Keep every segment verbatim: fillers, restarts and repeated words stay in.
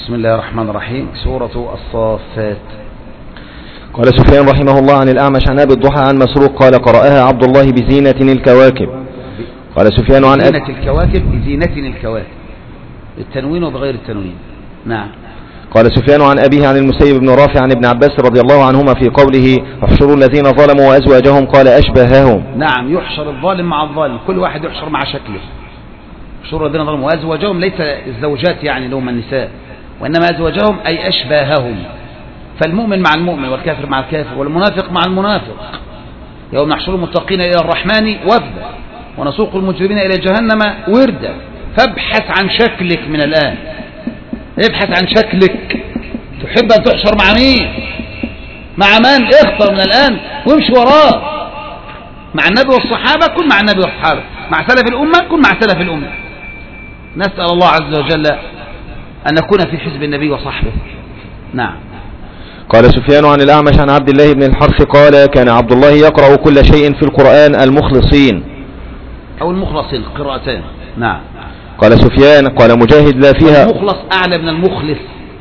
بسم الله الرحمن الرحيم. سورة الصافات. قال سفيان رحمه الله عن الأعمش عن أبي الضحى عن مسروق قال قرأها عبد الله بزينة الكواكب. قال سفيان عن بزينة الكواكب بزينة الكواكب التنوين وبغير التنوين. نعم. قال سفيان عن أبيه عن المسيب بن رافع عن ابن عباس رضي الله عنهما في قوله احشروا الذين ظلموا وأزواجهم قال أشبههم. نعم، يحشر الظالم مع الظالم، كل واحد يحشر مع شكله. احشروا الذين ظلموا وأزواجهم، ليس الزوجات يعني لهم النساء، وإنما أزواجهم أي أشباههم. فالمؤمن مع المؤمن والكافر مع الكافر والمنافق مع المنافق. يوم نحشر المتقين إلى الرحمن وفدا ونسوق المجرمين إلى جهنم وردا. فابحث عن شكلك من الآن، ابحث عن شكلك. تحب أن تحشر مع مين؟ مع من؟ اختر من الآن وامشي وراه. مع النبي والصحابة كن مع النبي والصحابة، مع سلف الأمة كن مع سلف الأمة. نسأل الله عز وجل أن نكون في حزب النبي وصحبه. نعم. قال سفيان عن الأعمش عن عبد الله بن الحرث قال كان عبد الله يقرأ كل شيء في القرآن المخلصين أو المخلصين قراءتان. نعم. قال سفيان قال مجاهد لا فيها. المخلص أعلى من المخلص،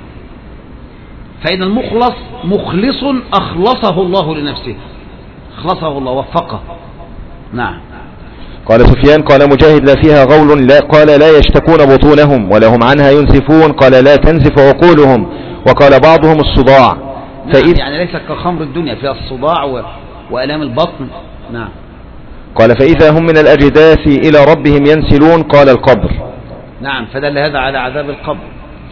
فإن المخلص مخلص أخلصه الله لنفسه، أخلصه الله وفقه. نعم. قال سفيان قال مجاهد لا فيها غول لا قال لا يشتكون بطونهم ولا هم عنها ينزفون قال لا تنزف عقولهم وقال بعضهم الصداع. نعم، يعني ليس كخمر الدنيا فيها الصداع و... وألام البطن. نعم. قال فإذا هم من الأجداث إلى ربهم ينسلون قال القبر. نعم، فدل هذا على عذاب القبر.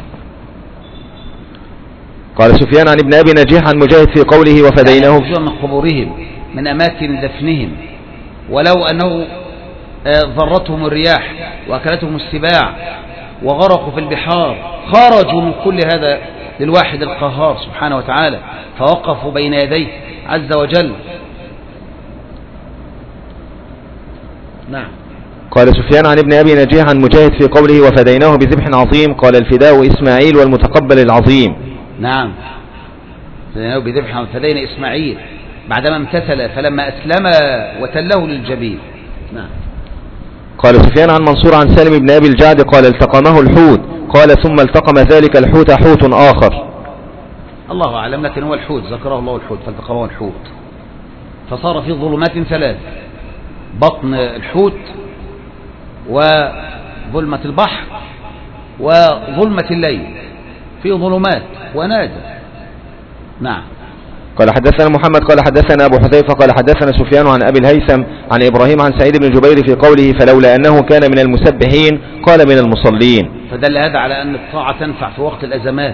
قال سفيان عن ابن أبي نجيح عن مجاهد في قوله وفديناه يعني من قبورهم من أماكن دفنهم، ولو أنه ضرتهم الرياح وأكلتهم السباع وغرقوا في البحار خرجوا من كل هذا للواحد القهار سبحانه وتعالى، فوقفوا بين يديه عز وجل. نعم. قال سفيان عن ابن أبي نجيح عن مجاهد في قوله وفديناه بذبح عظيم قال الفداء إسماعيل والمتقبل العظيم. نعم، فديناه بذبح فدينا إسماعيل بعدما امتثل فلما أسلم وتله للجبين. نعم. قال سفيان عن منصور عن سالم بن أبي الجعد قال التقمه الحوت قال ثم التقم ذلك الحوت حوت آخر. الله أعلم، لكن هو الحوت ذكره الله الحوت فالتقمه الحوت، فصار في ظلمات ثلاث: بطن الحوت وظلمة البحر وظلمة الليل، في ظلمات ونادى. نعم. قال حدثنا محمد قال حدثنا أبو حذيفة قال حدثنا سفيان عن أبي الهيثم عن إبراهيم عن سعيد بن جبير في قوله فلولا أنه كان من المسبحين قال من المصلين. فدل هذا على أن الطاعة تنفع في وقت الأزمات،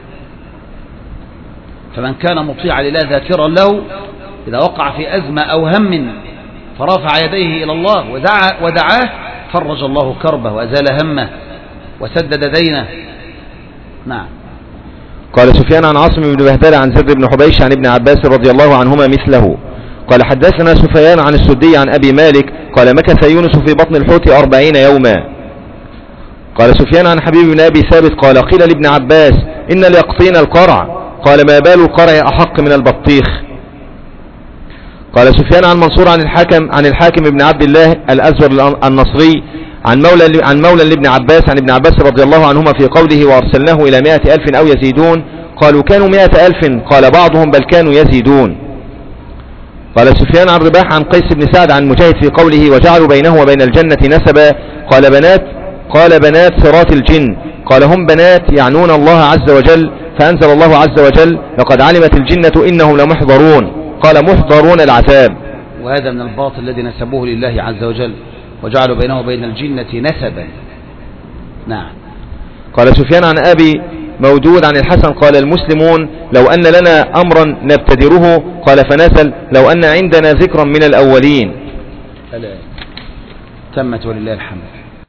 فمن كان مطيعا لله ذاكرا له إذا وقع في أزمة أو هم فرفع يديه إلى الله ودعا ودعاه فرج الله كربه وأزال همه وسدد دينه. نعم. قال سفيان عن عاصم بن بهدلة عن زر بن حبيش عن ابن عباس رضي الله عنهما مثله. قال حدثنا سفيان عن السدي عن أبي مالك قال مكث يونس في بطن الحوت أربعين يوما. قال سفيان عن حبيب بن أبي ثابت قال قيل لابن عباس إن ليقطين القرع قال ما بال القرع أحق من البطيخ. قال سفيان عن منصور عن الحاكم عن الحاكم بن عبد الله الأزور النصري عن مولى عن مولى لابن عباس عن ابن عباس رضي الله عنهما في قوله وأرسلناه إلى مائة ألف أو يزيدون قالوا كانوا مائة ألف قال بعضهم بل كانوا يزيدون. قال سفيان عن رباح عن قيس بن سعد عن مجاهد في قوله وجعلوا بينه وبين الجنة نسبا قال بنات قال بنات صراط الجن قال هم بنات يعنون الله عز وجل فأنزل الله عز وجل لقد علمت الجنة إنهم لمحضرون قال محضرون العذاب. وهذا من الباطل الذي نسبوه لله عز وجل وجعلوا بينه وبين الجنة نسبا. نعم. قال سفيان عن أبي مودود عن الحسن قال المسلمون لو أن لنا أمرا نبتدره قال فنسل لو أن عندنا ذكرا من الأولين. تمت ولله الحمد.